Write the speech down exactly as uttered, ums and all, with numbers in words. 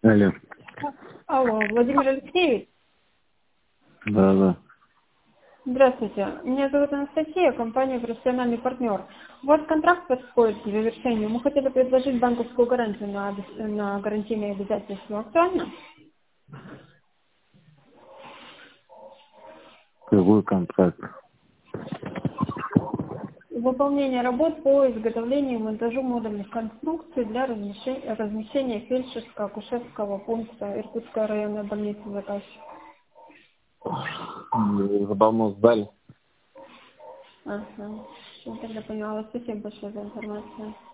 Алло. Алло, Владимир Алексеевич? Да, да. Здравствуйте. Меня зовут Анастасия, компания «Профессиональный партнер». У вас контракт подходит к завершению. Мы хотели предложить банковскую гарантию на, обе- на гарантийные обязательства. Актуально? Какой контракт? Выполнение работ по изготовлению и монтажу модульных конструкций для размещения, размещения фельдшерско-акушерского пункта Иркутской районной больницы заказчик. Вы давно сдали? Ага. Я тогда поняла. Спасибо большое за информацию.